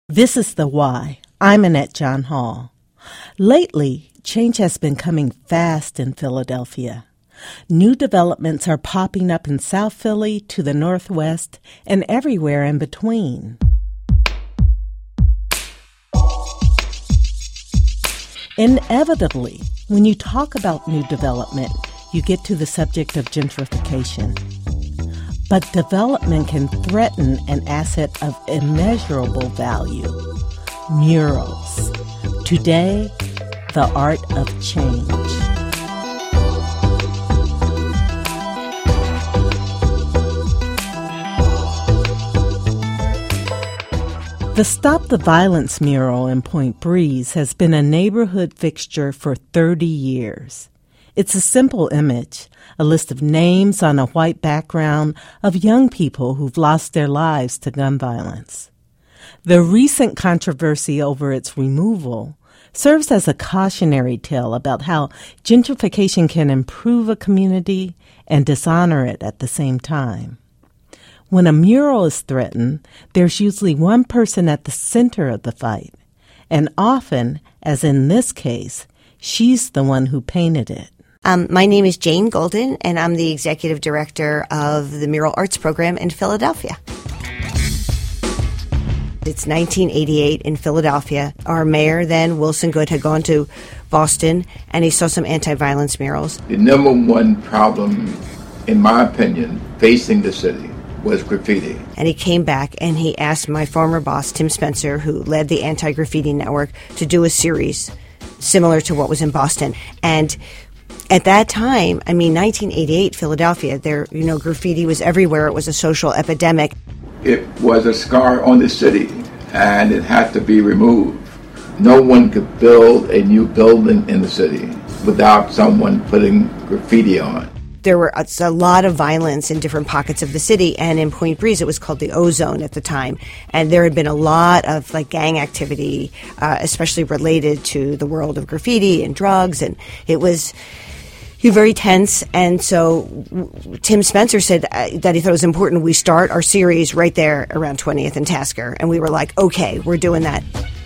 This is The Why. I'm Annette John Hall. Lately, change has been coming fast in Philadelphia. New developments are popping up in South Philly to the Northwest and everywhere in between. Inevitably, when you talk about new development, you get to the subject of gentrification. But development can threaten an asset of immeasurable value, murals. Today, the art of change. The Stop the Violence mural in Point Breeze has been a neighborhood fixture for 30 years. It's a simple image, a list of names on a white background of young people who've lost their lives to gun violence. The recent controversy over its removal serves as a cautionary tale about how gentrification can improve a community and dishonor it at the same time. When a mural is threatened, there's usually one person at the center of the fight, and often, as in this case, she's the one who painted it. My name is Jane Golden, and I'm the executive director of the Mural Arts Program in Philadelphia. It's 1988 in Philadelphia. Our mayor then, Wilson Goode, had gone to Boston, and he saw some anti-violence murals. The number one problem, in my opinion, facing the city was graffiti. And he came back and he asked my former boss, Tim Spencer, who led the Anti-Graffiti Network, to do a series similar to what was in Boston. And at that time, 1988, Philadelphia, graffiti was everywhere. It was a social epidemic. It was a scar on the city, and it had to be removed. No one could build a new building in the city without someone putting graffiti on it. There were a lot of violence in different pockets of the city, and in Point Breeze, it was called the O-Zone at the time. And there had been a lot of gang activity, especially related to the world of graffiti and drugs, and it was very tense. And so Tim Spencer said that he thought it was important we start our series right there around 20th and Tasker. And we were like, okay, we're doing that.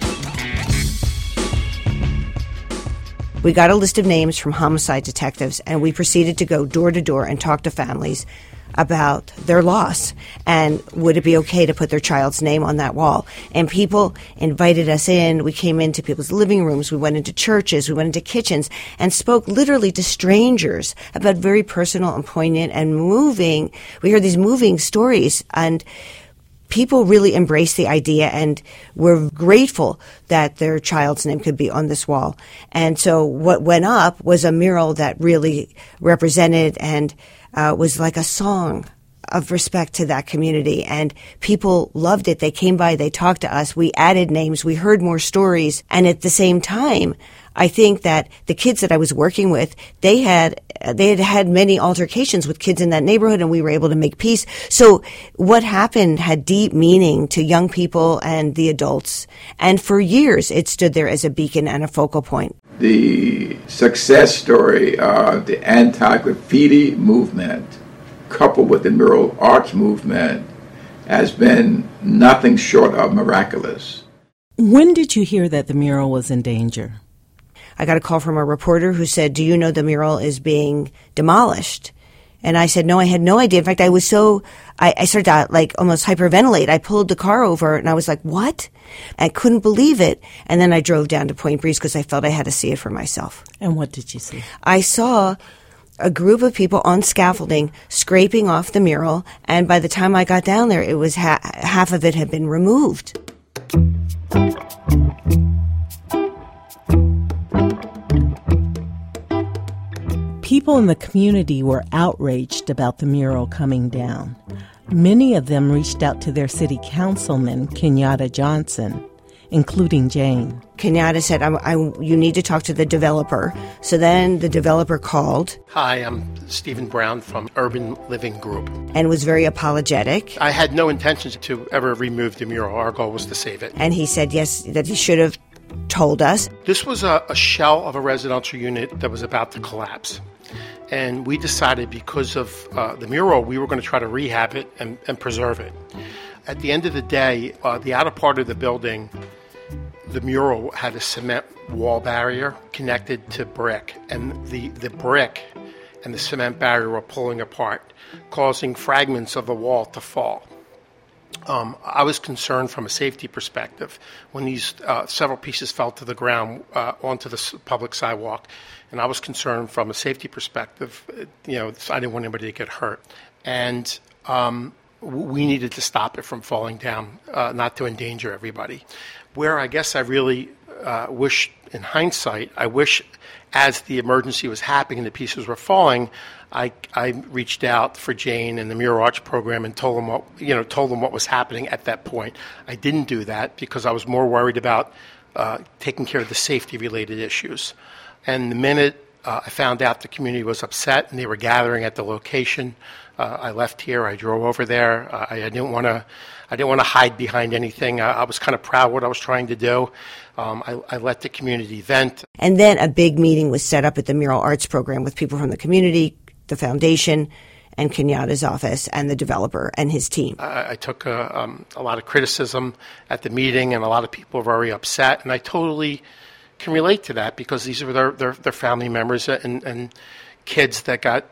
We got a list of names from homicide detectives, and we proceeded to go door to door and talk to families about their loss and would it be okay to put their child's name on that wall. And people invited us in. We came into people's living rooms. We went into churches. We went into kitchens and spoke literally to strangers about very personal and poignant and moving. We heard these moving stories, and people really embraced the idea and were grateful that their child's name could be on this wall. And so what went up was a mural that really represented and was like a song of respect to that community. And people loved it. They came by, they talked to us, we added names, we heard more stories. And at the same time, I think that the kids that I was working with, they had many altercations with kids in that neighborhood, and we were able to make peace. So what happened had deep meaning to young people and the adults. And for years, it stood there as a beacon and a focal point. The success story of the anti-graffiti movement, coupled with the mural arts movement, has been nothing short of miraculous. When did you hear that the mural was in danger? I got a call from a reporter who said, do you know the mural is being demolished? And I said, no, I had no idea. In fact, I started to almost hyperventilate. I pulled the car over and I was like, what? I couldn't believe it. And then I drove down to Point Breeze because I felt I had to see it for myself. And what did you see? I saw a group of people on scaffolding scraping off the mural. And by the time I got down there, it was half of it had been removed. People in the community were outraged about the mural coming down. Many of them reached out to their city councilman, Kenyatta Johnson, including Jane. Kenyatta said, you need to talk to the developer. So then the developer called. Hi, I'm Stephen Brown from Urban Living Group. And was very apologetic. I had no intentions to ever remove the mural. Our goal was to save it. And he said, yes, that he should have told us. This was a shell of a residential unit that was about to collapse. And we decided because of the mural, we were going to try to rehab it and preserve it. At the end of the day, the outer part of the building, the mural had a cement wall barrier connected to brick, and the brick and the cement barrier were pulling apart, causing fragments of the wall to fall. I was concerned from a safety perspective when these several pieces fell to the ground onto the public sidewalk, and I was concerned from a safety perspective. I didn't want anybody to get hurt, and we needed to stop it from falling down, not to endanger everybody. Where I guess I really wish, in hindsight, as the emergency was happening and the pieces were falling, I reached out for Jane and the Mural Arts program and told them what was happening at that point. I didn't do that because I was more worried about taking care of the safety-related issues. And the minute I found out the community was upset and they were gathering at the location, I left here. I drove over there. I didn't want to hide behind anything. I was kind of proud of what I was trying to do. I let the community vent. And then a big meeting was set up at the Mural Arts program with people from the community, the foundation, and Kenyatta's office, and the developer and his team. I took a lot of criticism at the meeting, and a lot of people were very upset, and I totally can relate to that because these were their family members and kids that got,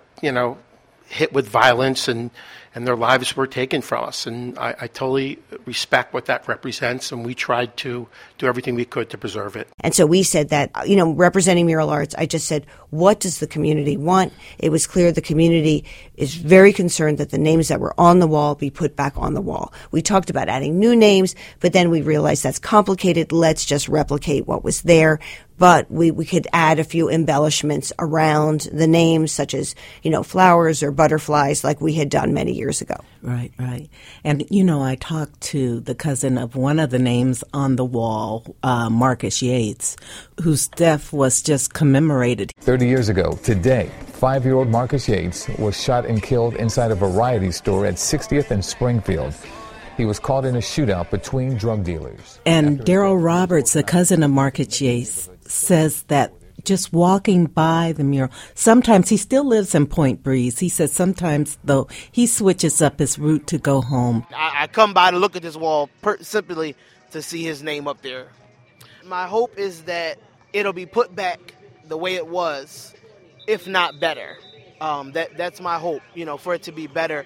hit with violence and their lives were taken from us. And I totally respect what that represents, and we tried to do everything we could to preserve it. And so we said that, representing Mural Arts, I just said, what does the community want? It was clear the community is very concerned that the names that were on the wall be put back on the wall. We talked about adding new names, but then we realized that's complicated. Let's just replicate what was there. But we could add a few embellishments around the names, such as, flowers or butterflies, like we had done many years ago. Right. And, I talked to the cousin of one of the names on the wall, Marcus Yates, whose death was just commemorated. 30 years ago, today, 5-year-old Marcus Yates was shot and killed inside a variety store at 60th and Springfield. He was caught in a shootout between drug dealers. And Daryl Roberts, the cousin of Marcus Yates, says that just walking by the mural, sometimes he still lives in Point Breeze. He says sometimes, though, he switches up his route to go home. I come by to look at this wall simply to see his name up there. My hope is that it'll be put back the way it was, if not better. That's my hope, for it to be better.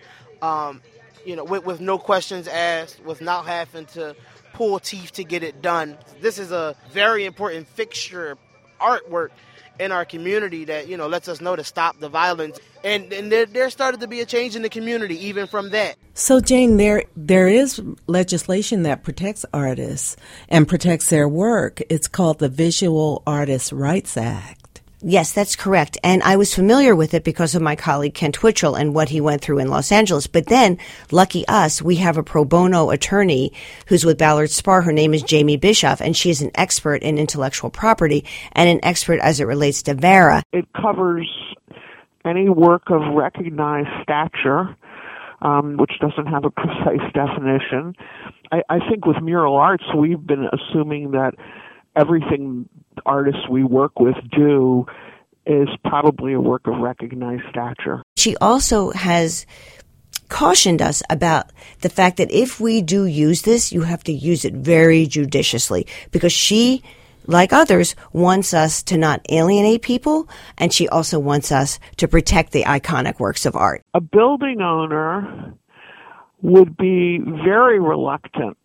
With no questions asked, with not having to pull teeth to get it done. This is a very important fixture artwork in our community that, lets us know to stop the violence. And there started to be a change in the community even from that. So, Jane, there is legislation that protects artists and protects their work. It's called the Visual Artists' Rights Act. Yes, that's correct. And I was familiar with it because of my colleague Ken Twitchell and what he went through in Los Angeles. But then, lucky us, we have a pro bono attorney who's with Ballard Spahr. Her name is Jamie Bischoff, and she is an expert in intellectual property and an expert as it relates to VARA. It covers any work of recognized stature, which doesn't have a precise definition. I think with Mural Arts, we've been assuming that everything artists we work with do is probably a work of recognized stature. She also has cautioned us about the fact that if we do use this, you have to use it very judiciously, because she, like others, wants us to not alienate people, and she also wants us to protect the iconic works of art. A building owner would be very reluctant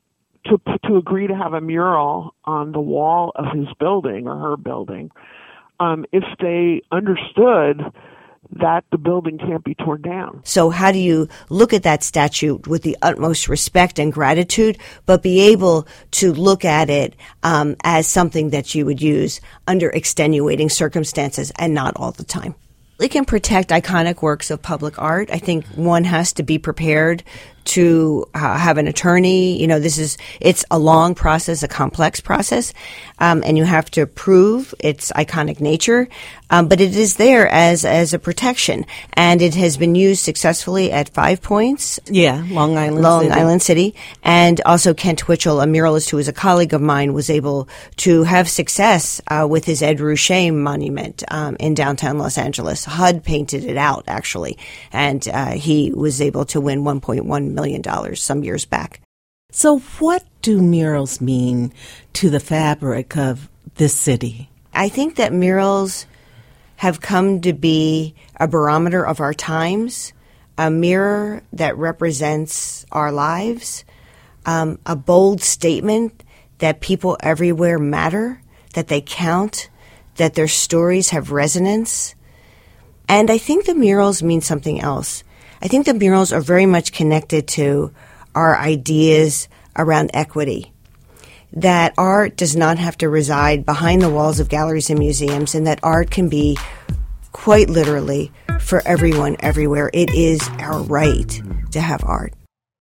to agree to have a mural on the wall of his building or her building if they understood that the building can't be torn down. So how do you look at that statute with the utmost respect and gratitude, but be able to look at it as something that you would use under extenuating circumstances and not all the time? It can protect iconic works of public art. I think one has to be prepared to have an attorney. It's a long process, a complex process, and you have to prove its iconic nature. But it is there as a protection, and it has been used successfully at 5 Points. Yeah, Long Island City. And also Kent Twitchell, a muralist who is a colleague of mine, was able to have success with his Ed Ruscha monument in downtown Los Angeles. HUD painted it out, actually, and he was able to win $1.1 million some years back. So what do murals mean to the fabric of this city? I think that murals have come to be a barometer of our times, a mirror that represents our lives, a bold statement that people everywhere matter, that they count, that their stories have resonance. And I think the murals mean something else. I think the murals are very much connected to our ideas around equity, that art does not have to reside behind the walls of galleries and museums, and that art can be quite literally for everyone everywhere. It is our right to have art.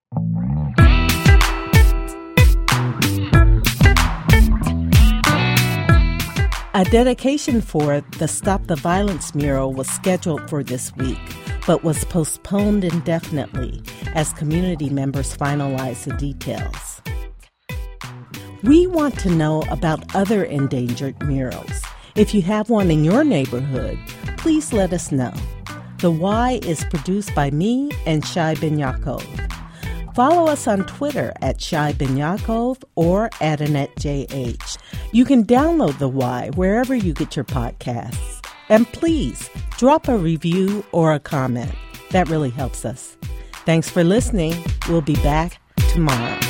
A dedication for the Stop the Violence mural was scheduled for this week, but was postponed indefinitely as community members finalized the details. We want to know about other endangered murals. If you have one in your neighborhood, please let us know. The Why is produced by me and Shai Ben Yaakov. Follow us on Twitter at Shai Ben Yaakov or at AnnetteJH. You can download The Why wherever you get your podcasts. And please drop a review or a comment. That really helps us. Thanks for listening. We'll be back tomorrow.